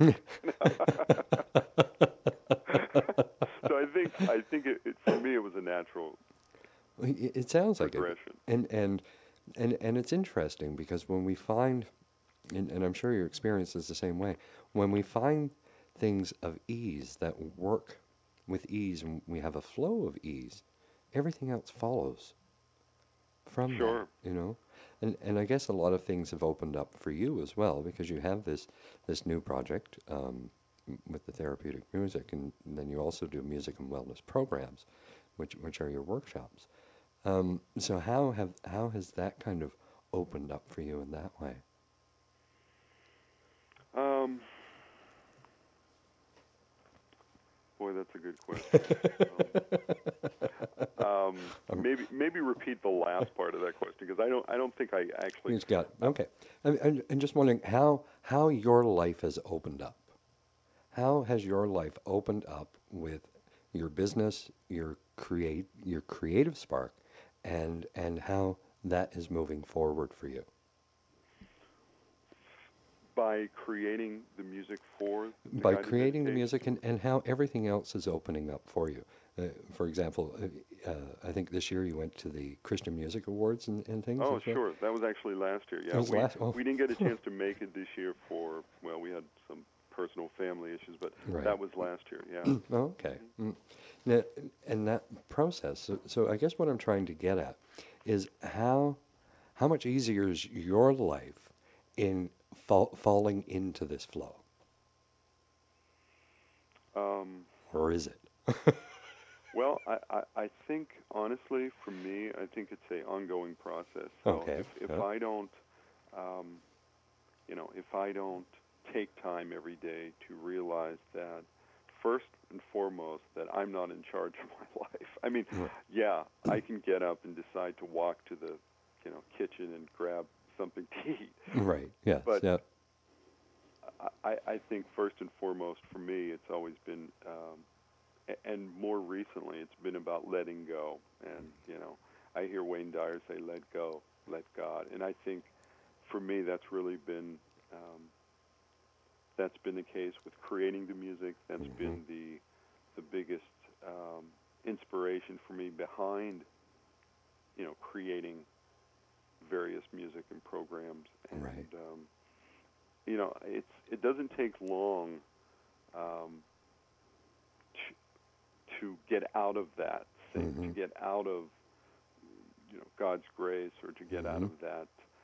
So I think I think it, it for me it was a natural It, it sounds like it, progression. and and and and it's interesting because when we find, and, and I'm sure your experience is the same way, when we find things of ease that work with ease, and we have a flow of ease, everything else follows from that, Sure. you know? And and I guess a lot of things have opened up for you as well because you have this this new project um, m- with the therapeutic music, and then you also do music and wellness programs, which which are your workshops. Um, so how have how has that kind of opened up for you in that way? Um, boy, that's a good question. Um, um, Um, maybe maybe repeat the last part of that question because I don't I don't think I actually. You've got Uh, okay. And, and, and just wondering how how your life has opened up. How has your life opened up with your business, your create your creative spark, and and how that is moving forward for you? by creating the music for the By guided creating the meditation. music and, and how everything else is opening up for you. Uh, for example, uh, uh, I think this year you went to the Christian Music Awards and, and things Oh, as well. sure. That was actually last year. It Yeah, was we last. Oh, we didn't get a chance to make it this year for well, we had some personal family issues, but right. that was last year. Yeah. Oh, okay. Mm. Now, and that process. So, so I guess what I'm trying to get at is how how much easier is your life in fall, falling into this flow, Um, or is it? well, I, I I think honestly, for me, I think it's a ongoing process. So Okay. if if Yeah. I don't, um, you know, if I don't take time every day to realize that first and foremost that I'm not in charge of my life. I mean, Right. yeah, I can get up and decide to walk to the, you know, kitchen and grab something to eat. Right. Yes. But Yeah. I, I think first and foremost for me, it's always been, um, a- and more recently, it's been about letting go. And you know, I hear Wayne Dyer say, "Let go, let God," and I think for me, that's really been um, that's been the case with creating the music. That's Hmm. been the the biggest um, inspiration for me behind you know creating various music and programs. And Right. um, you know, it's it doesn't take long um, to, to get out of that thing, to Hmm. get out of you know God's grace, or to get out Hmm. of that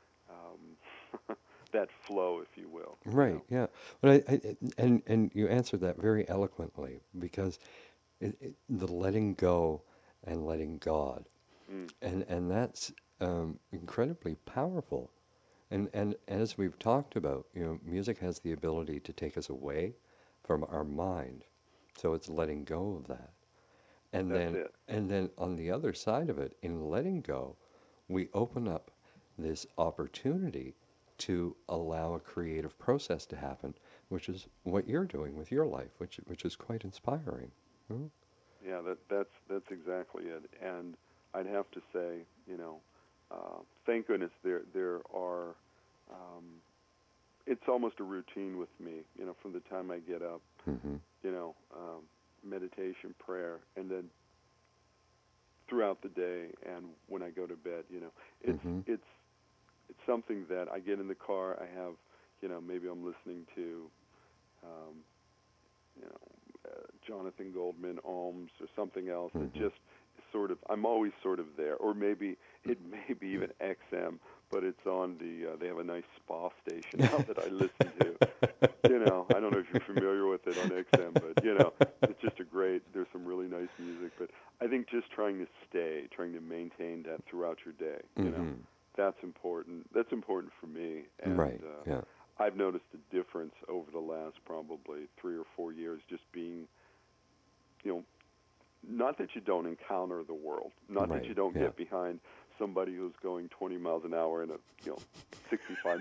um, that flow, if you will. You Right. know. Yeah. But I, I and and you answered that very eloquently because it, it, the letting go and letting God, Mm. and and that's um, incredibly powerful. And and as we've talked about, you know, music has the ability to take us away from our mind, so it's letting go of that. And That's then it. and then on the other side of it, in letting go, we open up this opportunity to allow a creative process to happen, which is what you're doing with your life, which which is quite inspiring. Hmm? Yeah, that that's that's exactly it. And I'd have to say, you know, uh, thank goodness there there are. Um, it's almost a routine with me. You know, from the time I get up, Mm-hmm. you know, um, meditation, prayer, and then throughout the day, and when I go to bed, you know, it's Mm-hmm. it's it's something that I get in the car. I have, you know, maybe I'm listening to, um, you know, uh, Jonathan Goldman, Ohms, or something else that Mm-hmm. just sort of, I'm always sort of there. Or maybe it may be even X M, but it's on the, uh, they have a nice spa station now that I listen to. You know, I don't know if you're familiar with it on X M, but, you know, it's just a great, there's some really nice music. But I think just trying to stay, trying to maintain that throughout your day, you know, Mm-hmm. that's important. That's important for me. And, Right. uh, Yeah. I've noticed a difference over the last probably three or four years just being, you know, not that you don't encounter the world, not that Right. you don't Yeah. get behind somebody who's going twenty miles an hour in a, you know, sixty-five,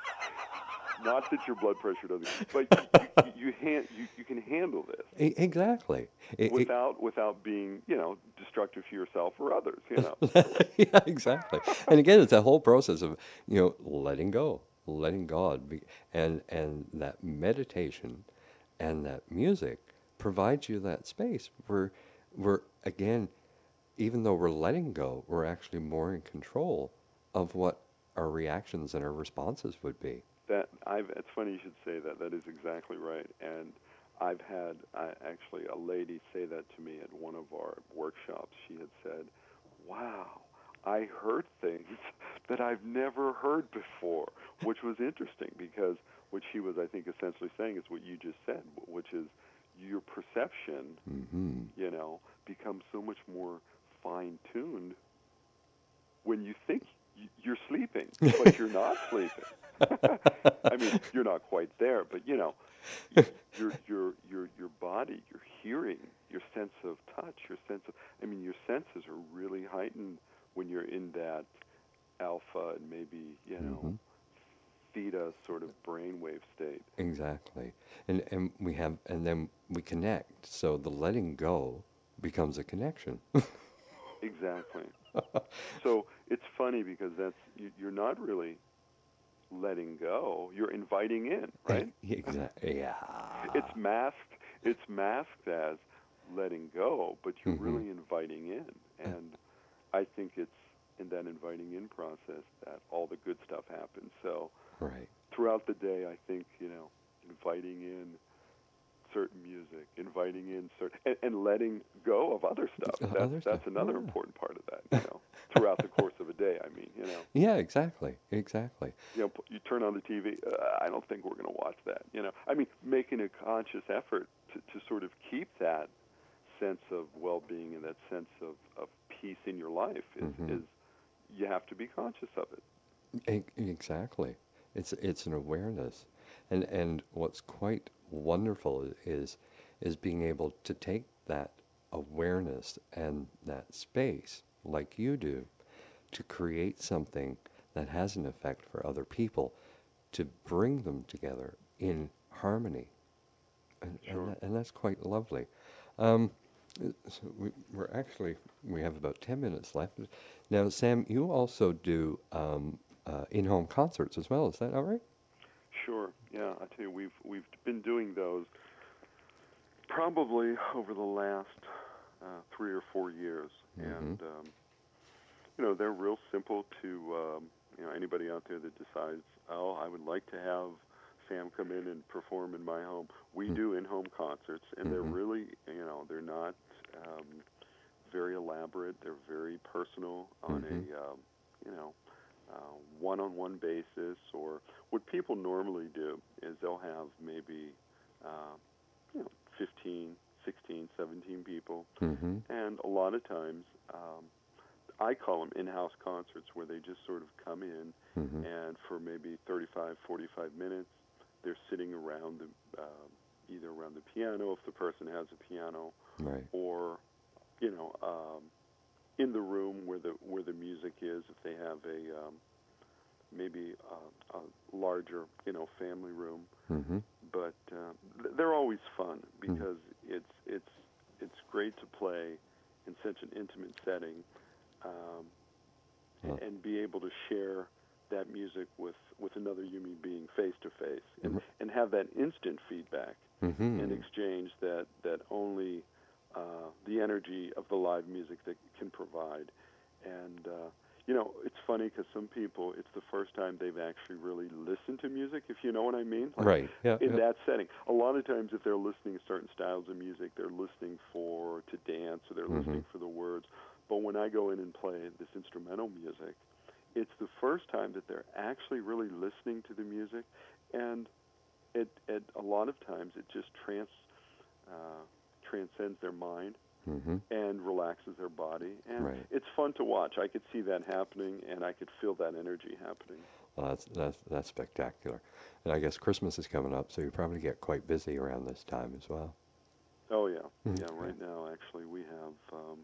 not that your blood pressure doesn't, but you, you, you, hand, you, you can handle this E- exactly. It, without, without being, you know, destructive to yourself or others, you know. it, yeah, exactly. And again, it's a whole process of, you know, letting go, letting God be, and and that meditation and that music provides you that space where we're again, even though we're letting go, we're actually more in control of what our reactions and our responses would be. That I've. It's funny you should say that. That is exactly right. And I've had I, actually a lady say that to me at one of our workshops. She had said, "Wow, I heard things that I've never heard before, which was interesting because what she was, I think, essentially saying is what you just said, which is your perception, Mm-hmm. you know, becomes so much more fine-tuned when you think y- you're sleeping, but you're not sleeping. I mean, you're not quite there, but you know, y- your your your your body, your hearing, your sense of touch, your sense of I mean, your senses are really heightened when you're in that alpha and maybe, you know, Mm-hmm. theta sort of brainwave state. Exactly. And and we have and then we connect. So the letting go becomes a connection. Exactly. So it's funny because that's you, you're not really letting go. You're inviting in, right? Exactly. Yeah. It's masked. It's masked as letting go, but you're Mm-hmm. really inviting in. And I think it's in that inviting in process that all the good stuff happens. So Right. throughout the day, I think, you know, inviting in certain music, inviting in certain, and, and letting go of other stuff. Uh, That's other stuff. that's another Yeah. important part of that. You know, throughout the course of a day. I mean, you know, Yeah, exactly. Exactly. you know, you turn on the T V. Uh, I don't think we're going to watch that. You know, I mean, making a conscious effort to, to sort of keep that sense of well-being and that sense of, of peace in your life is, Mm-hmm. is you have to be conscious of it. E- Exactly. It's it's an awareness, and and what's quite wonderful is is being able to take that awareness and that space, like you do, to create something that has an effect for other people, to bring them together in harmony, and and, Sure. that, and that's quite lovely. Um, so we, we're actually we have about ten minutes left. Now, Sam, you also do um, uh, in-home concerts as well. Is that all right? Sure. Yeah, I tell you, we've we've been doing those probably over the last uh, three or four years, Mm-hmm. and um, you know they're real simple to um, you know anybody out there that decides, oh, I would like to have Sam come in and perform in my home. We Mm-hmm. do in-home concerts, and they're Mm-hmm. really you know they're not um, very elaborate. They're very personal on Mm-hmm. a um, you know uh, one-on-one basis. Or what people normally do is they'll have maybe uh, you know fifteen, sixteen, seventeen people, Mm-hmm. and a lot of times um, I call them in-house concerts where they just sort of come in Mm-hmm. and for maybe thirty-five, forty-five minutes they're sitting around the, uh, either around the piano if the person has a piano, Right. or you know um, in the room where the where the music is if they have a um, maybe a, a larger you know family room. Mm-hmm. But uh, th- they're always fun Mm-hmm. because it's it's it's great to play in such an intimate setting, um, Well, and, and be able to share that music with, with another human being face to face, and Mhm. and have that instant feedback Mm-hmm. and exchange that that only uh, the energy of the live music that can provide. And uh, you know, it's funny because some people, it's the first time they've actually really listened to music, if you know what I mean. Like, Right. Yeah. in Yeah. that setting, a lot of times if they're listening to certain styles of music, they're listening for to dance or they're Mhm. listening for the words. But when I go in and play this instrumental music, it's the first time that they're actually really listening to the music, and it, it a lot of times it just trans uh, transcends their mind Mm-hmm. and relaxes their body, and Right. it's fun to watch. I could see that happening, and I could feel that energy happening. Well, that's that's that's spectacular. And I guess Christmas is coming up, so you probably get quite busy around this time as well. Oh yeah, Mhm. yeah. Right now, actually, we have um,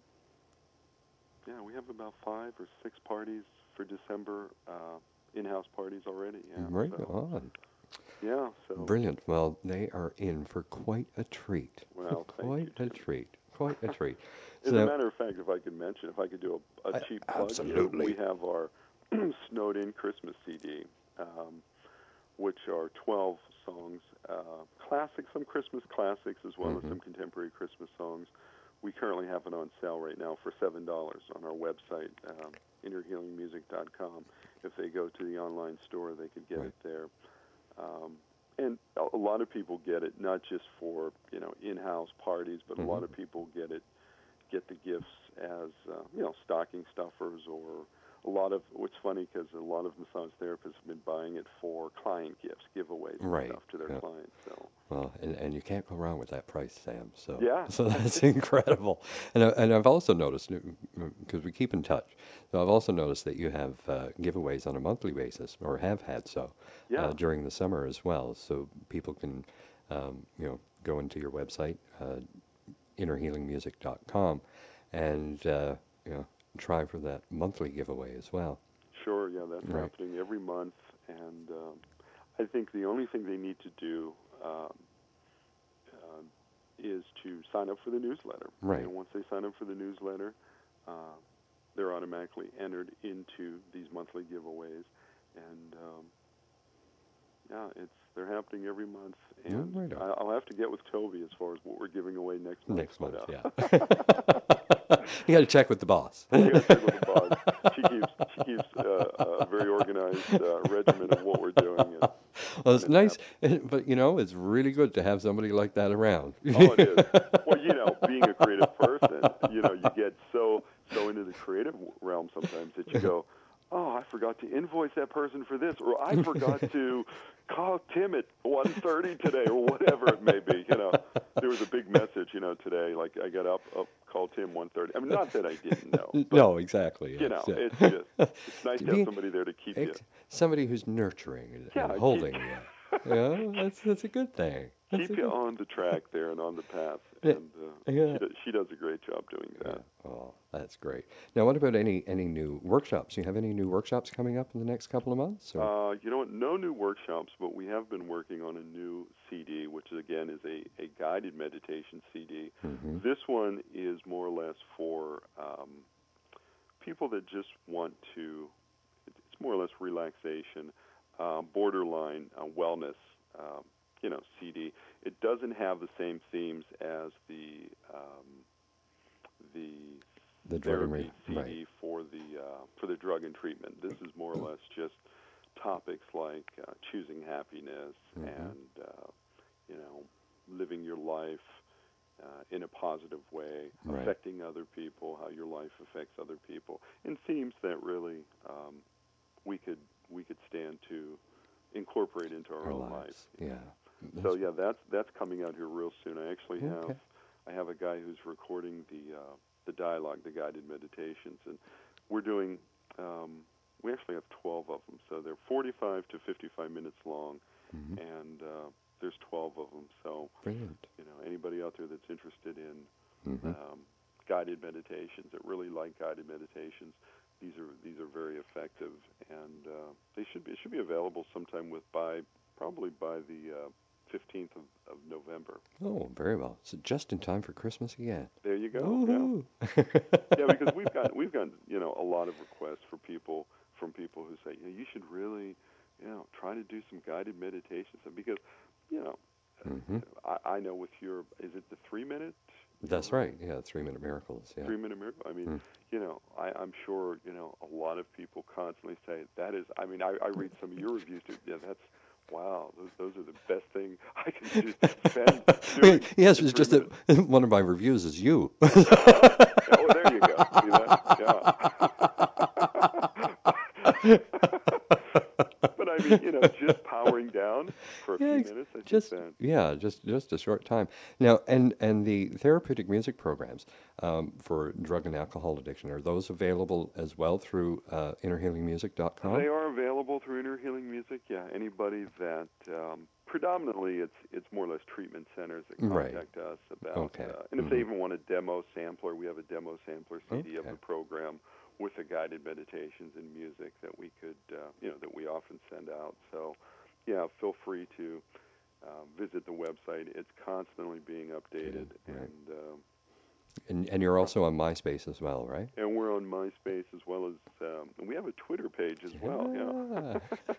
yeah, we have about five or six parties for December, uh, in-house parties already. Yeah, Right so on. yeah, so Brilliant. Well, they are in for quite a treat. well, thank Quite you, a Tim. treat. Quite a treat. As So, a matter of fact, if I could mention, if I could do a, a I- cheap plug absolutely. here, we have our Snowed In Christmas C D, um, which are twelve songs, uh, classics, some Christmas classics, as well Mhm. as some contemporary Christmas songs. We currently have it on sale right now for seven dollars on our website, um, inner healing music dot com. If they go to the online store, they could get Right. it there. Um, and a, a lot of people get it not just for you know in-house parties, but Mhm. a lot of people get it get the gifts as uh, you know, stocking stuffers, or a lot of, what's funny because a lot of massage therapists have been buying it for client gifts, giveaways and Right. stuff to their Yeah. clients. So Well, and, and you can't go wrong with that price, Sam. So Yeah. so that's incredible. And I, and I've also noticed, because we keep in touch, so I've also noticed that you have uh, giveaways on a monthly basis, or have had so, Yeah. uh, during the summer as well. So people can, um, you know, go into your website, uh, inner healing music dot com, and uh, you know, try for that monthly giveaway as well. Sure, yeah, that's Right. happening every month, and um, I think the only thing they need to do um, uh, is to sign up for the newsletter. Right. And once they sign up for the newsletter, uh, they're automatically entered into these monthly giveaways, and um, yeah, it's they're happening every month, and right on. I, I'll have to get with Toby as far as what we're giving away next month. Next month, but, uh, yeah. You got to check with the boss. I gotta check with the boss. She keeps she keeps uh, a very organized uh, regimen of what we're doing. And, Well, it's and nice, but you know, it's really good to have somebody like that around. Oh, it is. Well, you know, being a creative person, you know, you get so so into the creative realm sometimes that you go, oh, I forgot to invoice that person for this, or I forgot to call Tim at one thirty today, or whatever it may be. You know, there was a big message, you know, today. Like I got up, up called Tim one thirty. I mean, not that I didn't know. But, No, exactly. You know, yeah. it's just it's nice to Be- have somebody there to keep you. Ex- somebody who's nurturing and, Yeah, and keep- holding you. Yeah, that's that's a good thing. That's Keep a you good- on the track there and on the path, Yeah. and uh, Yeah. she, does, she does a great job doing that. Oh, that's great. Now, what about any any new workshops? You have any new workshops coming up in the next couple of months? Or? Uh, you know what? No new workshops, but we have been working on a new C D, which again is a, a guided meditation C D. Mm-hmm. This one is more or less for um, people that just want to, it's more or less relaxation, uh, borderline uh, wellness, um, you know, C D. It doesn't have the same themes as the um, the The drug and therapy re- C D right. for the uh, for the drug and treatment. This is more or less just topics like uh, choosing happiness Mhm. and uh, you know, living your life uh, in a positive way, Right. affecting other people, how your life affects other people, and themes that really um, we could we could stand to incorporate into our, Our own lives. lives. Yeah. So That's- yeah, that's that's coming out here real soon. I actually have Okay. I have a guy who's recording the uh, the dialogue, the guided meditations, and we're doing. Um, we actually have twelve of them, so they're forty-five to fifty-five minutes long, Mhm. and uh, there's twelve of them. So Brilliant. you know, anybody out there that's interested in Mhm. um, guided meditations, that really like guided meditations, these are these are very effective, and uh, they should be it should be available sometime with by probably by the uh, fifteenth of, of November. Oh, very well. So just in time for Christmas again. There you go. Yeah. Woohoo. Yeah, because we've got we've got you know a lot of requests for people from people who say, yeah, you should really, you know, try to do some guided meditations, and because, you know, Mhm. I, I know with your is it the three minute? That's right. Yeah, three minute miracles. Yeah. Three minute miracle. I mean, Mm. you know, I, I'm sure you know a lot of people constantly say that is. I mean, I, I read some of your reviews too. Yeah, that's. Wow, those, those are the best thing I can do. Spend doing Yes, in it's three just minutes. that one of my reviews is you. Oh, there you go. See that? Yeah. But I mean, you know, just powering down for a Yeah, few ex- minutes, I think just that. yeah, just just a short time. Now, and and the therapeutic music programs um, for drug and alcohol addiction, are those available as well through uh, inner healing music dot com? They are available through Inner Healing Music. Yeah, anybody that um, predominantly it's it's more or less treatment centers that Right. contact us about. Okay. Uh, and if they Mhm. even want a demo sampler, we have a demo sampler C D of Okay. the program with the guided meditations and music that we could, uh, you know, that we often send out. So, yeah, feel free to uh, visit the website. It's constantly being updated, Right. and um, And and you're also on MySpace as well, right? and we're on MySpace as well as, um, and we have a Twitter page as well. Yeah.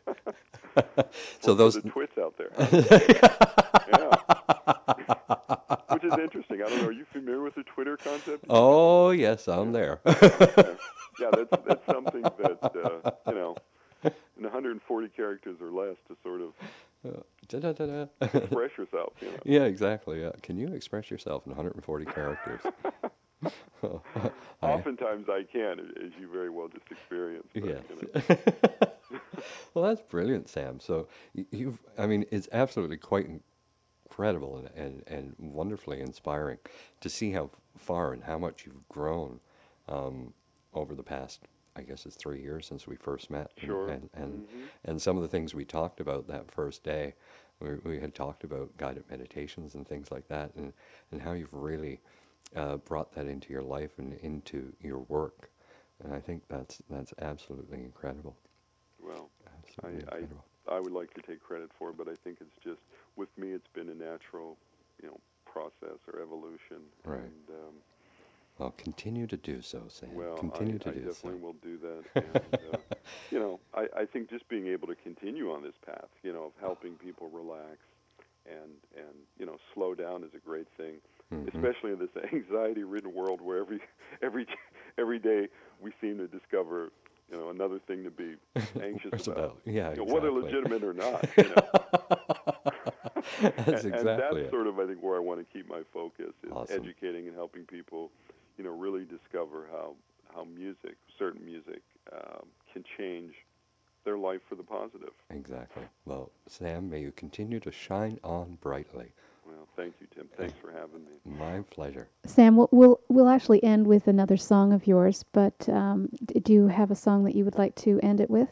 So For those the twits out there. Huh? Yeah. Which is interesting. I don't know. Are you familiar with the Twitter concept? Oh yes, I'm there. Yeah, that's that's something that uh, you know, in one hundred forty characters or less to sort of Da-da-da-da. express yourself. You know. Yeah, exactly. Yeah. Can you express yourself in one hundred forty characters? I, Oftentimes I can, as you very well just experienced. But, yes. you know. Well, that's brilliant, Sam. So y- you've, I mean, it's absolutely quite incredible and, and, and wonderfully inspiring to see how far and how much you've grown um, over the past, I guess it's three years since we first met. Sure. And, and, hmm and some of the things we talked about that first day, we, we had talked about guided meditations and things like that, and, and how you've really uh, brought that into your life and into your work. And I think that's, that's absolutely incredible. Well, Absolutely I, incredible. I I would like to take credit for it, but I think it's just, with me, it's been a natural, you know, process or evolution. Right. And, um, Well, continue to do so, Sam. well, Continue I, to I do definitely so. will do that. And, uh, you know, I, I think just being able to continue on this path, you know, of helping people relax and, and you know, slow down is a great thing, hmm especially in this anxiety-ridden world where every, every, every day we seem to discover, you know, another thing to be anxious It's about. about, yeah, You know, exactly. whether legitimate or not, you know. That's and, and exactly that's it. sort of, I think, where I want to keep my focus is Awesome. educating and helping people, you know, really discover how how music, certain music, um, can change their life for the positive. Exactly. Well, Sam, may you continue to shine on brightly. Well, thank you, Tim. Thanks for having me. My pleasure. Sam, we'll, we'll we'll actually end with another song of yours, but um, d- do you have a song that you would like to end it with?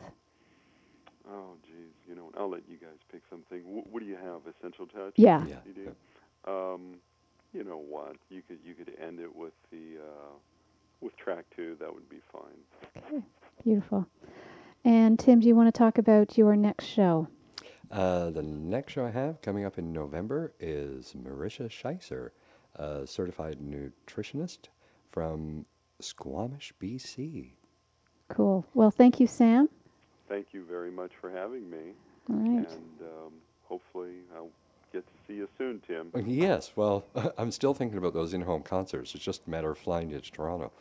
Oh, geez, you know, I'll let you guys pick something. W- what do you have? Essential Touch? Yeah. Yeah. You do? Um, you know what? You could you could end it with the uh, with track two. That would be fine. Okay, beautiful. And Tim, do you want to talk about your next show? Uh, the next show I have coming up in November is Marisha Scheisser, a certified nutritionist from Squamish, B C. Cool. Well, thank you, Sam. Thank you very much for having me, All right. and um, hopefully I'll get to see you soon, Tim. Yes, well, I'm still thinking about those in-home concerts. It's just a matter of flying to Toronto.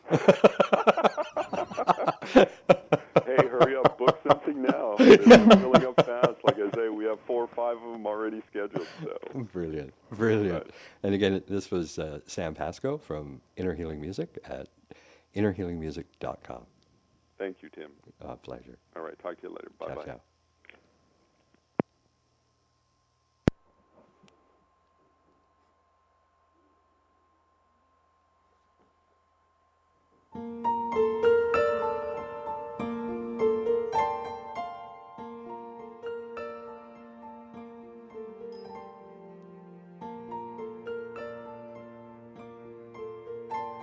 Hey, hurry up, book something now. They're filling up fast. Like I say, we have four or five of them already scheduled. So Brilliant, brilliant. Right. And again, this was uh, Sam Pasco from Inner Healing Music at inner healing music dot com. Thank you, Tim. Uh, pleasure. All right, talk to you later. Ciao, Bye-bye. ciao.